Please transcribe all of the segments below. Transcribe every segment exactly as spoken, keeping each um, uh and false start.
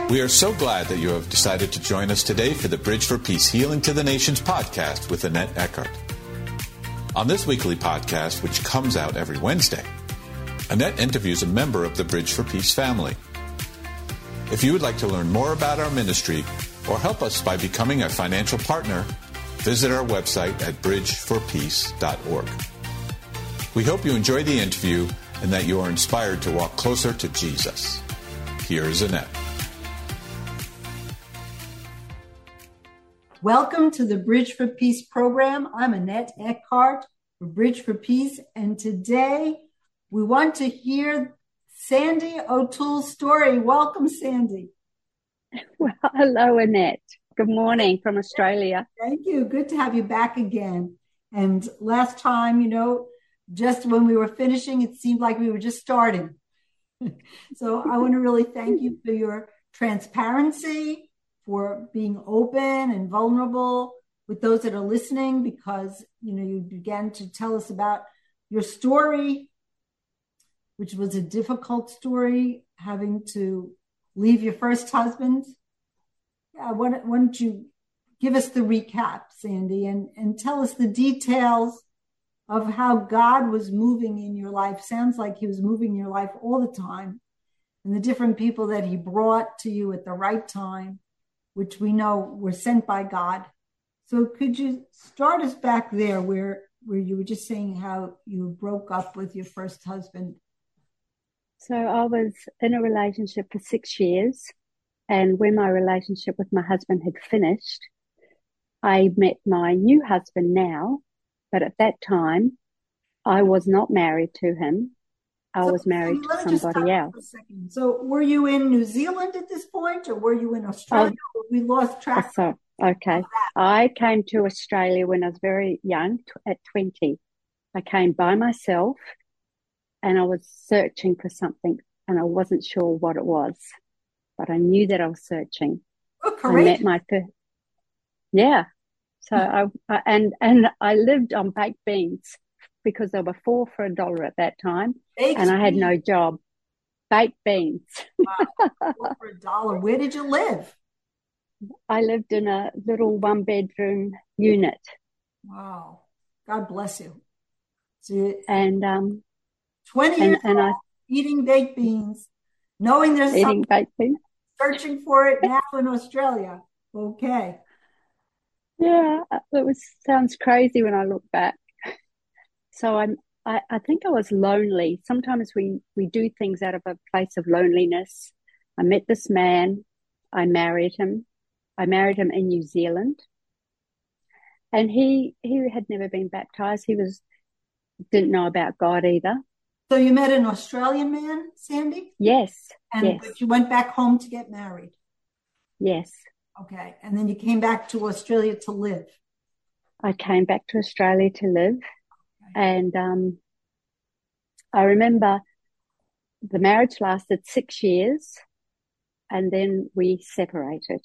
We are so glad that you have decided to join us today for the Bridge for Peace Healing to the Nations podcast with Annette Eckhart. On this weekly podcast, which comes out every Wednesday, Annette interviews a member of the Bridge for Peace family. If you would like to learn more about our ministry or help us by becoming a financial partner, visit our website at bridge for peace dot org. We hope you enjoy the interview and that you are inspired to walk closer to Jesus. Here is Annette. Welcome to the Bridge for Peace program. I'm Annette Eckhart for Bridge for Peace, and today we want to hear Sandy O'Toole's story. Welcome, Sandy. Well, hello, Annette. Good morning from Australia. Thank you. Good to have you back again. And last time, you know, just when we were finishing, it seemed like we were just starting. So I want to really thank you for your transparency, for being open and vulnerable with those that are listening, because, you know, you began to tell us about your story, which was a difficult story, having to leave your first husband. Yeah, why, why don't you give us the recap, Sandy, and, and tell us the details of how God was moving in your life. Sounds like he was moving in your life all the time, and the different people that he brought to you at the right time, which we know were sent by God. So could you start us back there where, where you were just saying how you broke up with your first husband? So I was in a relationship for six years. And when my relationship with my husband had finished, I met my new husband now. But at that time, I was not married to him. I so, was married so to somebody else. So were you in New Zealand at this point, or were you in Australia? Oh, we lost track. So, okay. I came to Australia when I was very young, at twenty. I came by myself and I was searching for something and I wasn't sure what it was, but I knew that I was searching. Oh, courageous. I met my first, yeah. So I, I and and I lived on baked beans, because they were four for a dollar at that time, baked and I had beans. No job. Baked beans. Wow, four for a dollar. Where did you live? I lived in a little one bedroom unit. Wow, God bless you. So you, and um, twenty years and, and old, I, eating baked beans, knowing there's eating baked beans, searching for it now in Australia. Okay. Yeah, it was sounds crazy when I look back. So I'm, I, I think I was lonely. Sometimes we, we do things out of a place of loneliness. I met this man. I married him. I married him in New Zealand. And he, he had never been baptized. He was, didn't know about God either. So you met an Australian man, Sandy? Yes. And yes. But you went back home to get married? Yes. Okay. And then you came back to Australia to live? I came back to Australia to live. Okay. And um, I remember the marriage lasted six years and then we separated.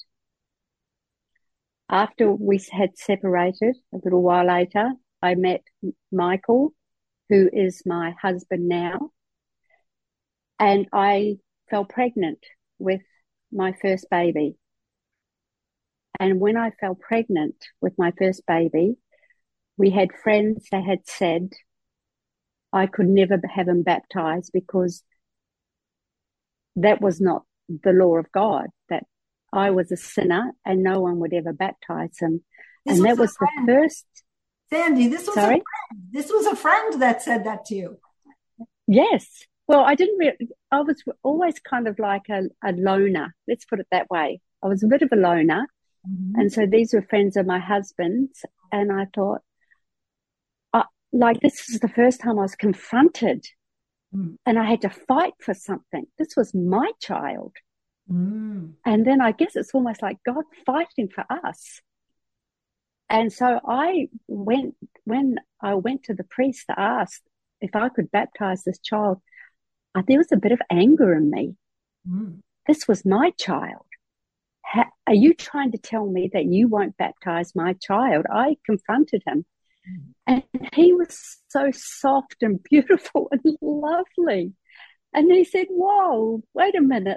After we had separated, a little while later, I met Michael, who is my husband now. And I fell pregnant with my first baby. And when I fell pregnant with my first baby, we had friends that had said I could never have him baptized because that was not the law of God, that I was a sinner and no one would ever baptize him. This and was that was the first. Sandy, this was Sorry? a friend. This was a friend that said that to you. Yes. Well, I didn't really, I was always kind of like a, a loner. Let's put it that way. I was a bit of a loner. Mm-hmm. And so these were friends of my husband's. And I thought, uh, like, this is the first time I was confronted mm. and I had to fight for something. This was my child. Mm. And then I guess it's almost like God fighting for us. And so I went, when I went to the priest to ask if I could baptize this child, uh, there was a bit of anger in me. Mm. This was my child. How, are you trying to tell me that you won't baptize my child? I confronted him. Mm. And he was so soft and beautiful and lovely. And he said, whoa, wait a minute.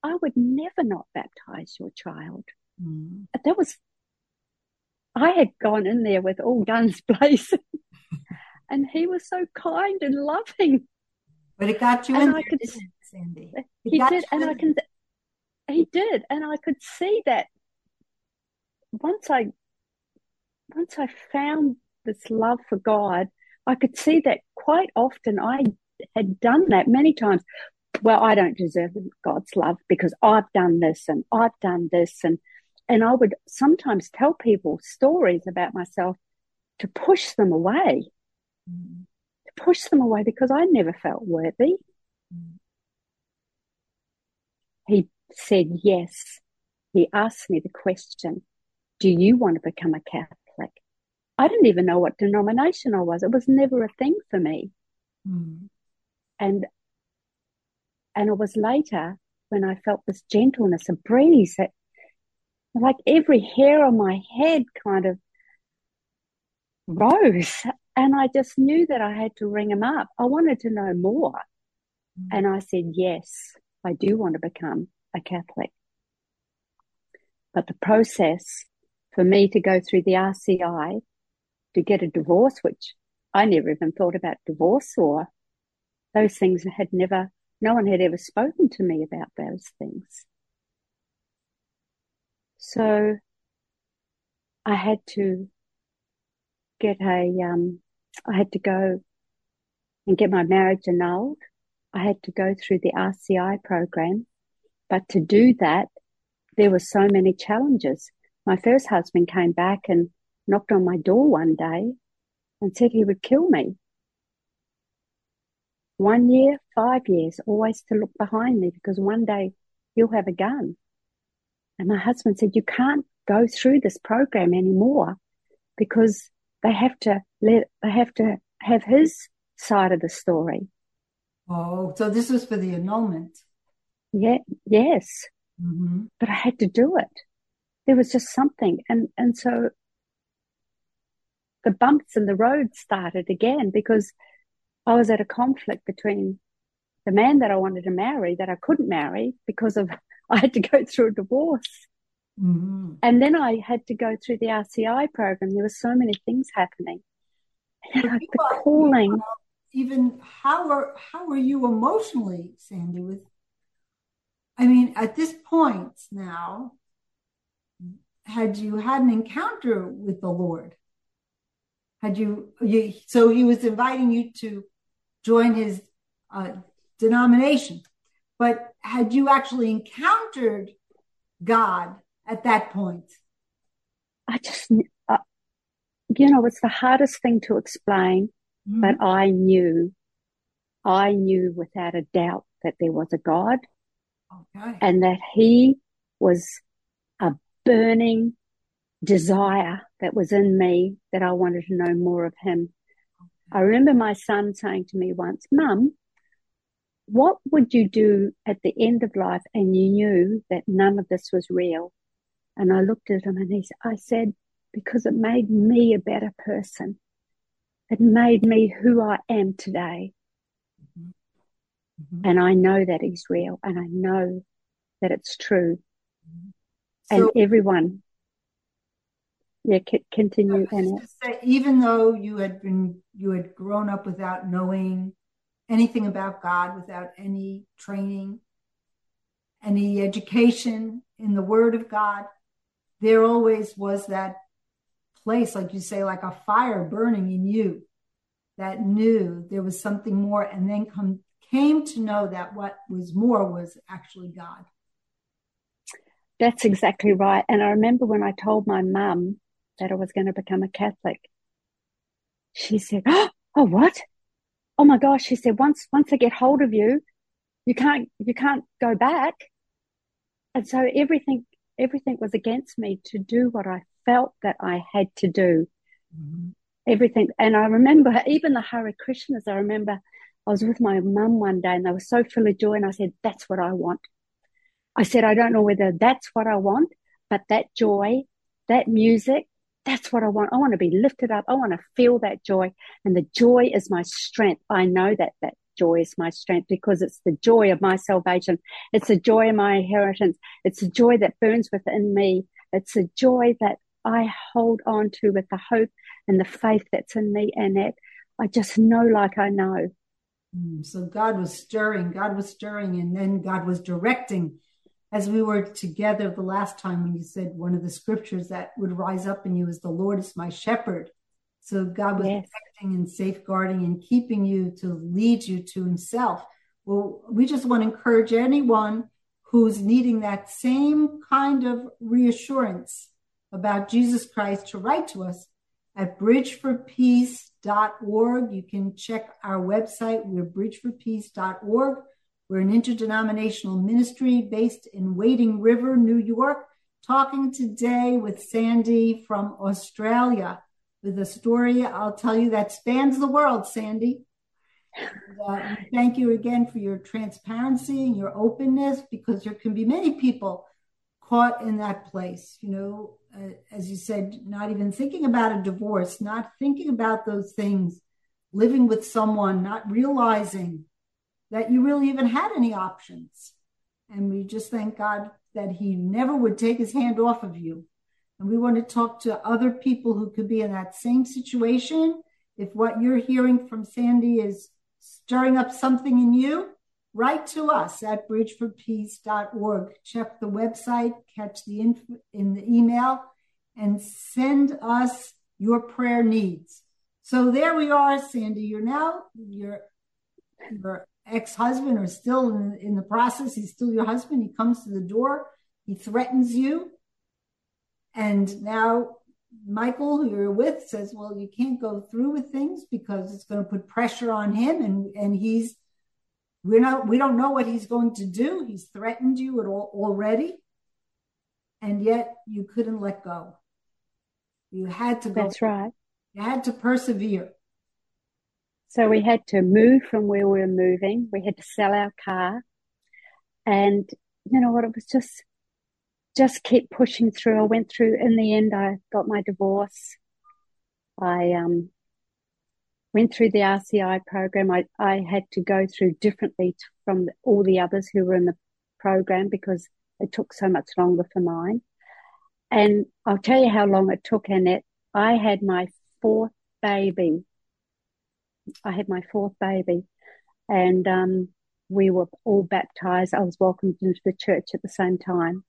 I would never not baptize your child. Mm. That was, I had gone in there with all guns blazing, and he was so kind and loving. But it got you and in I there, could, didn't it, Sandy? It he got did, you and in I there. can, he did, and I could see that once I, once I found this love for God, I could see that quite often I had done that many times. Well, I don't deserve God's love because I've done this and I've done this. And, and I would sometimes tell people stories about myself to push them away, Mm. to push them away because I never felt worthy. Mm. He said yes. He asked me the question, do you want to become a Catholic? I didn't even know what denomination I was. It was never a thing for me. Mm. And and it was later when I felt this gentleness, a breeze that like every hair on my head kind of rose. And I just knew that I had to ring him up. I wanted to know more. Mm. And I said, yes, I do want to become a Catholic. But the process for me to go through the R C I to get a divorce, which I never even thought about divorce or those things had never, no one had ever spoken to me about those things. So I had to get a, um, I had to go and get my marriage annulled. I had to go through the R C I program. But to do that, there were so many challenges. My first husband came back and knocked on my door one day and said he would kill me. One year, five years, always to look behind me because one day he'll have a gun. And my husband said, you can't go through this program anymore because they have to let, they have to have his side of the story. Oh, so this was for the annulment. Yeah, yes. Mm-hmm. But I had to do it. There was just something. And, and so the bumps in the road started again because I was at a conflict between the man that I wanted to marry that I couldn't marry because of I had to go through a divorce. Mm-hmm. And then I had to go through the R C I program. There were so many things happening. And like the Meanwhile, calling. meanwhile, even how are how are you emotionally, Sandy? With, I mean, at this point now, had you had an encounter with the Lord? Had you, you so he was inviting you to join his uh, denomination, but had you actually encountered God at that point? I just, uh, you know, it's the hardest thing to explain, mm-hmm. but I knew, I knew without a doubt that there was a God, okay. and that he was a burning desire that was in me that I wanted to know more of him. Okay. I remember my son saying to me once, Mum, what would you do at the end of life and you knew that none of this was real? And I looked at him and he, I said, because it made me a better person. It made me who I am today. Mm-hmm. Mm-hmm. And I know that he's real and I know that it's true. Mm-hmm. So, and everyone, yeah, c- continue. And say, even though you had been, you had grown up without knowing anything about God, without any training, any education in the Word of God, there always was that place, like you say, like a fire burning in you that knew there was something more, and then come came to know that what was more was actually God. That's exactly right. And I remember when I told my mum that I was going to become a Catholic, she said, oh, what? Oh my gosh. She said, once, once I get hold of you, you can't, you can't go back. And so everything, everything was against me to do what I felt that I had to do. Mm-hmm. Everything. And I remember even the Hare Krishnas, I remember I was with my mum one day and they were so full of joy. And I said, that's what I want. I said, I don't know whether that's what I want, but that joy, that music, that's what I want. I want to be lifted up. I want to feel that joy. And the joy is my strength. I know that that joy is my strength, because it's the joy of my salvation. It's the joy of my inheritance. It's the joy that burns within me. It's the joy that I hold on to with the hope and the faith that's in me, and that I just know like I know. So God was stirring, God was stirring, and then God was directing. As we were together the last time when you said one of the scriptures that would rise up in you is, the Lord is my shepherd. So God was Yes. protecting and safeguarding and keeping you to lead you to himself. Well, we just want to encourage anyone who's needing that same kind of reassurance about Jesus Christ to write to us at bridge for peace dot org. You can check our website. We're bridge for peace dot org. We're an interdenominational ministry based in Wading River, New York, talking today with Sandy from Australia with a story, I'll tell you, that spans the world, Sandy. And, uh, thank you again for your transparency and your openness, because there can be many people caught in that place, you know, uh, as you said, not even thinking about a divorce, not thinking about those things, living with someone, not realizing that you really even had any options. And we just thank God that he never would take his hand off of you. And we want to talk to other people who could be in that same situation. If what you're hearing from Sandy is stirring up something in you, write to us at bridge for peace dot org. Check the website, catch the info in the email, and send us your prayer needs. So there we are, Sandy. You're now, your, your ex-husband, or still in, in the process, he's still your husband. He comes to the door. He threatens you. And now Michael, who you're with, says, well, you can't go through with things because it's going to put pressure on him. And, and he's, we're not, we don't know what he's going to do. He's threatened you at all already. And yet you couldn't let go. You had to go. That's right. You had to persevere. So we had to move from where we were moving. We had to sell our car. And you know what? It was just, just keep pushing through. I went through, in the end, I got my divorce. I um, went through the R C I program. I, I had to go through differently from all the others who were in the program because it took so much longer for mine. And I'll tell you how long it took, Annette. I had my fourth baby. I had my fourth baby. And um, we were all baptized. I was welcomed into the church at the same time.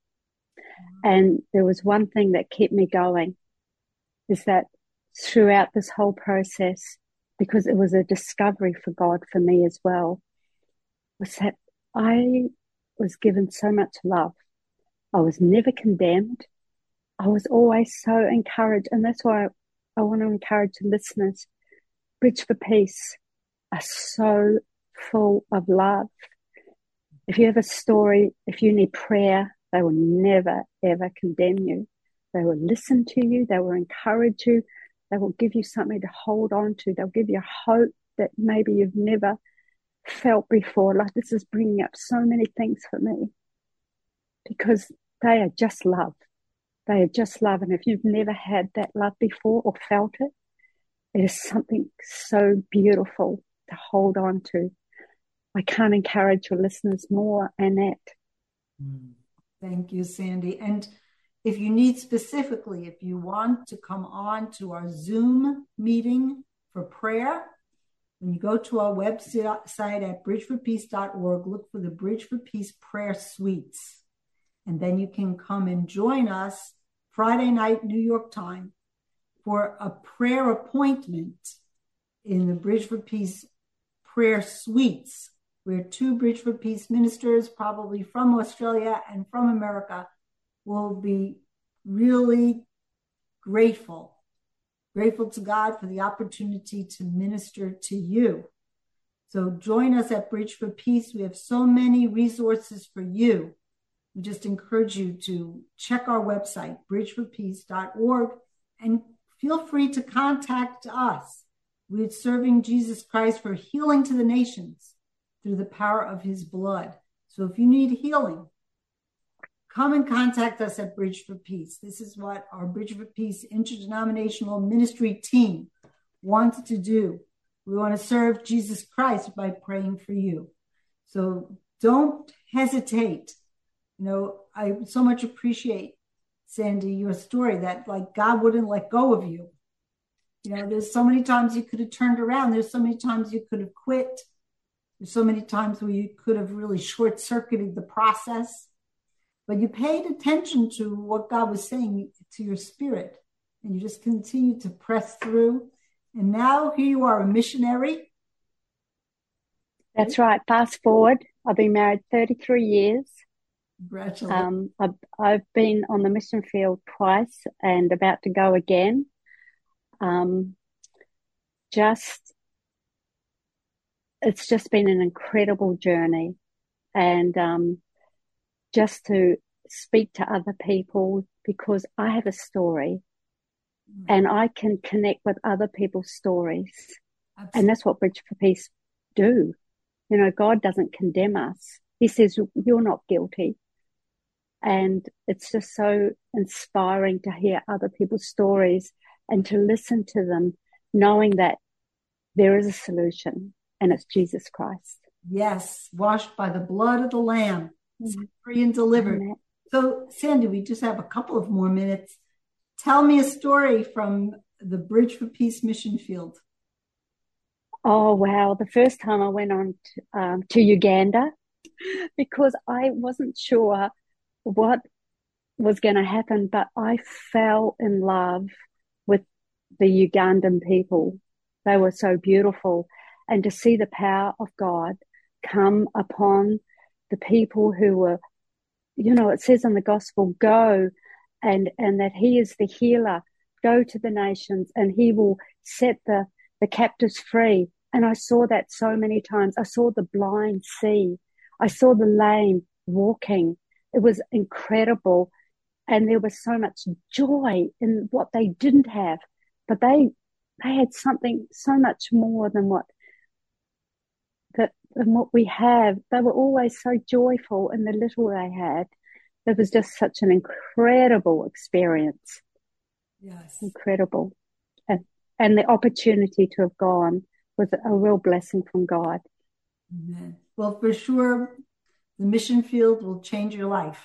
And there was one thing that kept me going, is that throughout this whole process, because it was a discovery for God for me as well, was that I was given so much love. I was never condemned. I was always so encouraged. And that's why I, I want to encourage the listeners. Bridge for Peace are so full of love. If you have a story, if you need prayer, they will never, ever condemn you. They will listen to you. They will encourage you. They will give you something to hold on to. They'll give you hope that maybe you've never felt before. Like, this is bringing up so many things for me, because they are just love. They are just love. And if you've never had that love before or felt it, it is something so beautiful to hold on to. I can't encourage your listeners more, Annette. Mm. Thank you, Sandy. And if you need specifically, if you want to come on to our Zoom meeting for prayer, when you go to our website at bridge for peace dot org, look for the Bridge for Peace prayer suites. And then you can come and join us Friday night, New York time, for a prayer appointment in the Bridge for Peace prayer suites, where two Bridge for Peace ministers, probably from Australia and from America, will be really grateful, grateful to God for the opportunity to minister to you. So join us at Bridge for Peace. We have so many resources for you. We just encourage you to check our website, bridge for peace dot org, and feel free to contact us. We're serving Jesus Christ for healing to the nations through the power of his blood. So if you need healing, come and contact us at Bridge for Peace. This is what our Bridge for Peace interdenominational ministry team wants to do. We want to serve Jesus Christ by praying for you. So don't hesitate. You know, I so much appreciate, Sandy, your story that like God wouldn't let go of you. You know, there's so many times you could have turned around. There's so many times you could have quit. There's so many times where you could have really short-circuited the process. But you paid attention to what God was saying to your spirit. And you just continued to press through. And now here you are, a missionary. That's right. Fast forward. I've been married thirty-three years. Congratulations. Um, I've, I've been on the mission field twice and about to go again. Um, just, it's just been an incredible journey. And um, just to speak to other people, because I have a story mm. and I can connect with other people's stories. Absolutely. And that's what Bridge for Peace do. You know, God doesn't condemn us. He says, you're not guilty. And it's just so inspiring to hear other people's stories and to listen to them, knowing that there is a solution, and it's Jesus Christ. Yes, washed by the blood of the Lamb, mm-hmm. free and delivered. Mm-hmm. So, Sandy, we just have a couple of more minutes. Tell me a story from the Bridge for Peace mission field. Oh, wow. The first time I went on to, um, to Uganda, because I wasn't sure what was going to happen, but I fell in love with the Ugandan people. They were so beautiful. And to see the power of God come upon the people who were, you know, it says in the gospel, go, and, and that he is the healer. Go to the nations and he will set the, the captives free. And I saw that so many times. I saw the blind see. I saw the lame walking. It was incredible. And there was so much joy in what they didn't have. But they they had something so much more than what that than what we have. They were always so joyful in the little they had. It was just such an incredible experience. Yes. Incredible. And and the opportunity to have gone was a real blessing from God. Amen. Well, for sure, the mission field will change your life.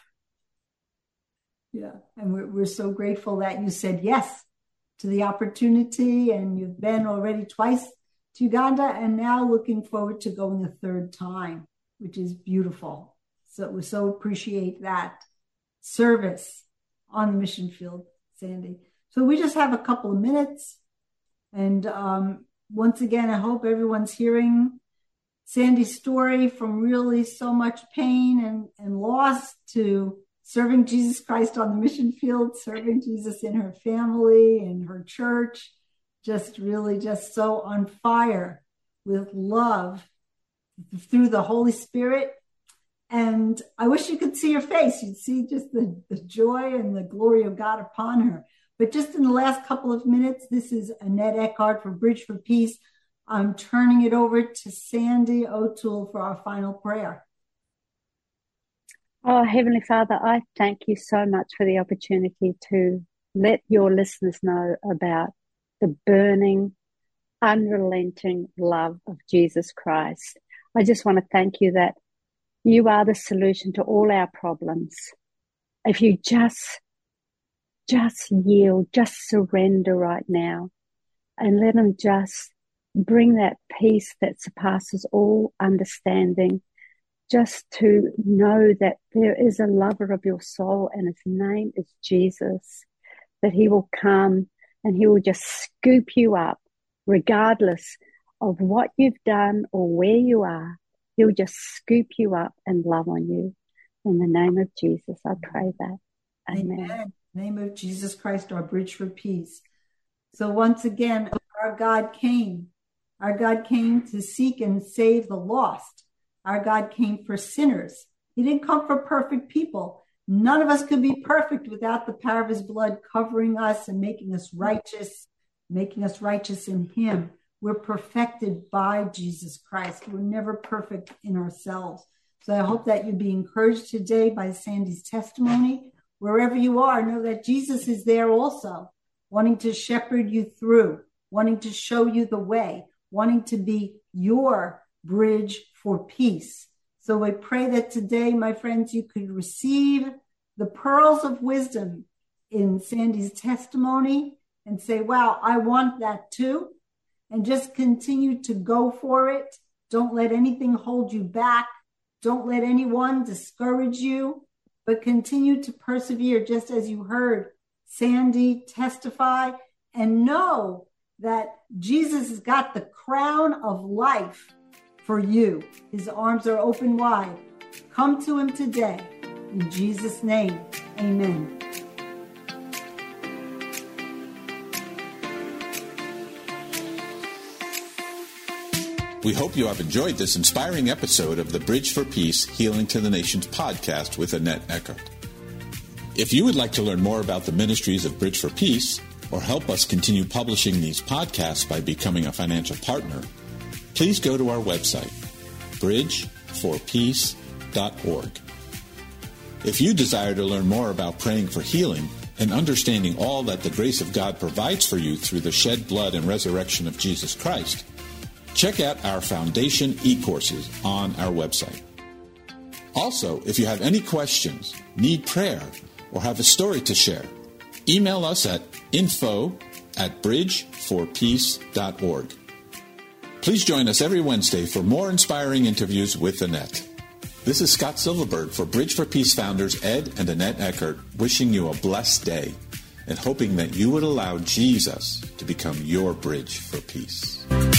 Yeah. And we're, we're so grateful that you said yes to the opportunity, and you've been already twice to Uganda and now looking forward to going a third time, which is beautiful. So we so appreciate that service on the mission field, Sandy. So we just have a couple of minutes. And um, once again, I hope everyone's hearing Sandy's story from really so much pain and, and loss to serving Jesus Christ on the mission field, serving Jesus in her family, in her church, just really just so on fire with love through the Holy Spirit. And I wish you could see her face. You'd see just the, the joy and the glory of God upon her. But just in the last couple of minutes, this is Annette Eckhart for Bridge for Peace. I'm turning it over to Sandy O'Toole for our final prayer. Oh, Heavenly Father, I thank you so much for the opportunity to let your listeners know about the burning, unrelenting love of Jesus Christ. I just want to thank you that you are the solution to all our problems. If you just, just yield, just surrender right now and let him just bring that peace that surpasses all understanding, just to know that there is a lover of your soul and his name is Jesus, that he will come and he will just scoop you up regardless of what you've done or where you are. He'll just scoop you up and love on you. In the name of Jesus, I pray that. Amen. Amen. In the name of Jesus Christ, our Bridge for Peace. So once again, our God came. Our God came to seek and save the lost. Our God came for sinners. He didn't come for perfect people. None of us could be perfect without the power of his blood covering us and making us righteous, making us righteous in him. We're perfected by Jesus Christ. We're never perfect in ourselves. So I hope that you'll be encouraged today by Sandy's testimony. Wherever you are, know that Jesus is there also, wanting to shepherd you through, wanting to show you the way, wanting to be your bridge for peace. So I pray that today, my friends, you could receive the pearls of wisdom in Sandy's testimony and say, wow, I want that too. And just continue to go for it. Don't let anything hold you back. Don't let anyone discourage you, but continue to persevere, just as you heard Sandy testify, and know that Jesus has got the crown of life for you. His arms are open wide. Come to him today. In Jesus' name, amen. We hope you have enjoyed this inspiring episode of the Bridge for Peace, Healing to the Nations podcast with Annette Eckert. If you would like to learn more about the ministries of Bridge for Peace, or help us continue publishing these podcasts by becoming a financial partner, please go to our website, bridge for peace dot org. If you desire to learn more about praying for healing and understanding all that the grace of God provides for you through the shed blood and resurrection of Jesus Christ, check out our Foundation e-courses on our website. Also, if you have any questions, need prayer, or have a story to share, email us at info at bridge for peace dot org. Please join us every Wednesday for more inspiring interviews with Annette. This is Scott Silverberg for Bridge for Peace founders Ed and Annette Eckert, wishing you a blessed day and hoping that you would allow Jesus to become your bridge for peace.